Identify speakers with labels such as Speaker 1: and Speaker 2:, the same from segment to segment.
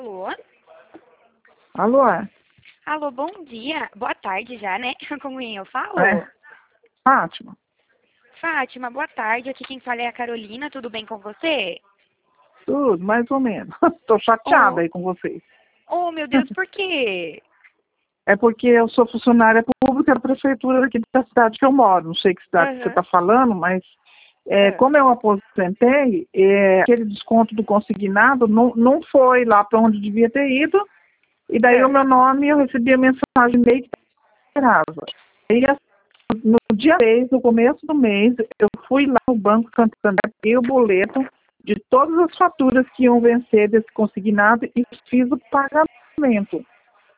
Speaker 1: Alô?
Speaker 2: Alô?
Speaker 1: Alô, bom dia. Boa tarde já, né? Com quem eu falo?
Speaker 2: É. Fátima.
Speaker 1: Fátima, boa tarde. Aqui quem fala é a Carolina. Tudo bem com você?
Speaker 2: Tudo, mais ou menos. Tô chateada aí com vocês.
Speaker 1: Oh, meu Deus, por quê?
Speaker 2: É porque eu sou funcionária pública da prefeitura aqui da cidade que eu moro. Não sei que cidade que você está falando, mas como eu aposentei, aquele desconto do consignado não foi lá para onde devia ter ido. E daí o meu nome, eu recebi a mensagem meio que esperava. E no dia 6, no começo do mês, eu fui lá no Banco Santander, peguei o boleto de todas as faturas que iam vencer desse consignado e fiz o pagamento.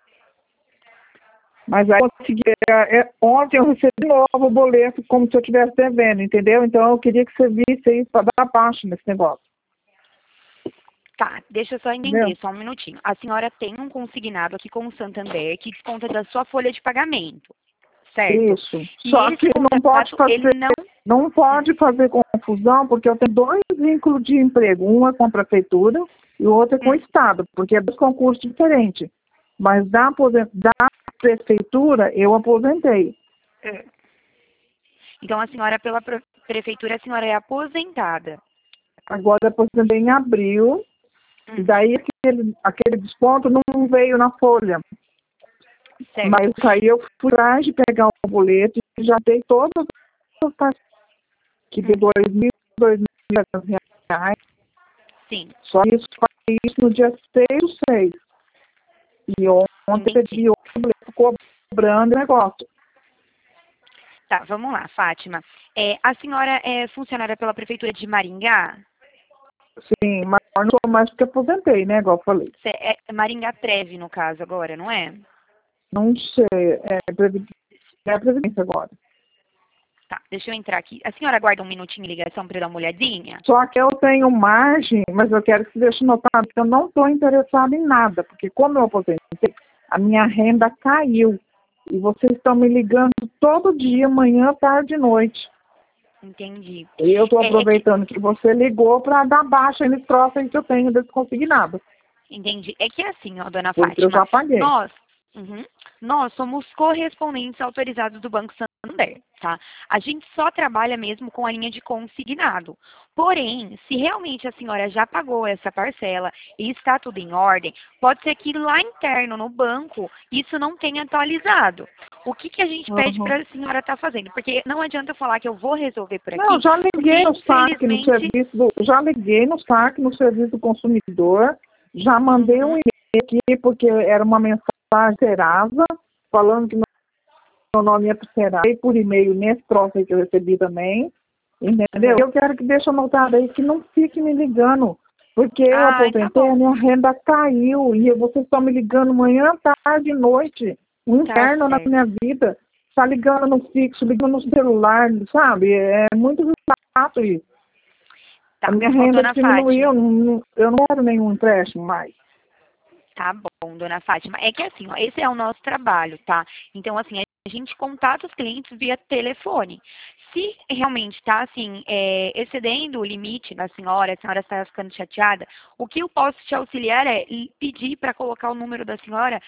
Speaker 2: Mas aí eu consegui, ontem eu recebi de novo o boleto como se eu estivesse devendo, entendeu? Então eu queria que você visse isso para dar baixo nesse negócio.
Speaker 1: Tá, deixa eu só entender,
Speaker 2: Entendeu?
Speaker 1: só um minutinho. A senhora tem um consignado aqui com o Santander que desconta da sua folha de pagamento, certo?
Speaker 2: Isso.
Speaker 1: E
Speaker 2: Só
Speaker 1: esse
Speaker 2: que
Speaker 1: contrato, ele
Speaker 2: não pode fazer confusão, porque eu tenho dois vínculos de emprego. Um é com a prefeitura e o outro é com o Estado, porque é dois concursos diferentes. Mas da prefeitura, eu aposentei.
Speaker 1: Então, a senhora, pela prefeitura, a senhora é aposentada.
Speaker 2: Agora eu aposentei em abril, e daí aquele desconto não veio na folha.
Speaker 1: Certo.
Speaker 2: Mas aí eu fui atrás de pegar o boleto e já dei todas as parcelas, que deu R$ 2.000
Speaker 1: Sim.
Speaker 2: Só isso foi isso no dia 6/6. E ontem recebi outro boleto cobrando o negócio.
Speaker 1: Tá, vamos lá, Fátima. A senhora é funcionária pela prefeitura de Maringá?
Speaker 2: Sim, mas não sou mais porque aposentei, né? Igual eu falei.
Speaker 1: É Maringá Treve, no caso, agora, não é?
Speaker 2: Não sei, é a Previdência agora.
Speaker 1: Tá, deixa eu entrar aqui. A senhora aguarda um minutinho em ligação para dar uma olhadinha?
Speaker 2: Só que eu tenho margem, mas eu quero que você deixe notado que eu não estou interessada em nada, porque como eu aposentei, a minha renda caiu. E vocês estão me ligando todo dia, manhã, tarde e noite.
Speaker 1: Entendi.
Speaker 2: E eu estou aproveitando que você ligou para dar baixa nesse troço aí que eu tenho desse consignado.
Speaker 1: Entendi. É que é assim, ó, dona
Speaker 2: Porque eu
Speaker 1: Fátima,
Speaker 2: já paguei.
Speaker 1: nós somos correspondentes autorizados do Banco Santander, tá? A gente só trabalha mesmo com a linha de consignado. Porém, se realmente a senhora já pagou essa parcela e está tudo em ordem, pode ser que lá interno no banco isso não tenha atualizado. O que a gente pede para a senhora estar fazendo? Porque não adianta eu falar que eu vou resolver por aqui.
Speaker 2: Não, já liguei no saque no serviço já liguei no saque no serviço do consumidor, já mandei um e-mail aqui, porque era uma mensagem Serasa, falando que meu nome ia para o Serasa, e por e-mail nesse troço aí que eu recebi também, entendeu? Eu quero que deixe anotado aí que não fique me ligando, porque eu aposentei, a minha renda caiu, e vocês estão me ligando manhã, tarde e noite, um inferno na minha vida. Tá ligando no fixo, ligando no celular, sabe? É muito chato isso.
Speaker 1: Tá,
Speaker 2: a minha renda diminuiu,
Speaker 1: Fátima.
Speaker 2: Eu não quero nenhum empréstimo mais.
Speaker 1: Tá bom, dona Fátima. É que assim, ó, esse é o nosso trabalho, tá? Então, assim, a gente contata os clientes via telefone. Se realmente está, assim, excedendo o limite da senhora, a senhora está ficando chateada, o que eu posso te auxiliar é pedir para colocar o número da senhora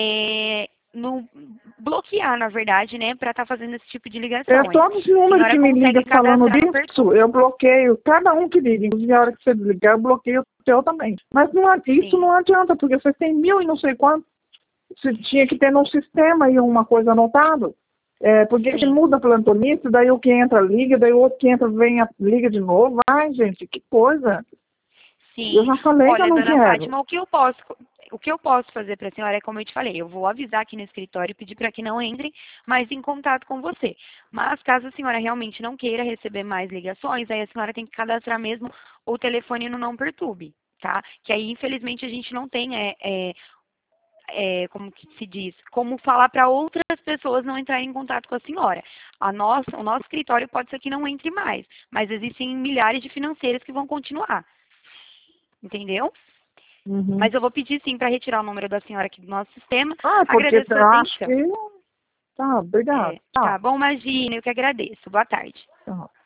Speaker 1: bloquear, na verdade, né, para estar fazendo esse tipo de ligação.
Speaker 2: Todos os números que me ligam falando disso, eu bloqueio cada um que liga. Inclusive, a hora que você ligar, eu bloqueio o seu também. Mas isso não adianta, porque vocês têm 1.000 e não sei quanto. Você tinha que ter num sistema aí uma coisa anotada. Porque que muda plantonista, daí o que entra liga, daí o outro que entra liga de novo. Ai, gente, que coisa.
Speaker 1: Sim.
Speaker 2: Eu já falei que eu não quero.
Speaker 1: Fátima, o que eu posso fazer para a senhora é como eu te falei, eu vou avisar aqui no escritório e pedir para que não entrem mais em contato com você. Mas caso a senhora realmente não queira receber mais ligações, aí a senhora tem que cadastrar mesmo o telefone no Não Perturbe, tá? Que aí, infelizmente, a gente não tem como que se diz, como falar para outras pessoas não entrarem em contato com a senhora. O nosso escritório pode ser que não entre mais, mas existem milhares de financeiras que vão continuar. Entendeu? Mas eu vou pedir sim para retirar o número da senhora aqui do nosso sistema.
Speaker 2: Porque
Speaker 1: agradeço
Speaker 2: eu
Speaker 1: a
Speaker 2: acho
Speaker 1: atenção.
Speaker 2: que... Tá, obrigado.
Speaker 1: Tá bom, imagina, eu que agradeço. Boa tarde.
Speaker 2: Tá.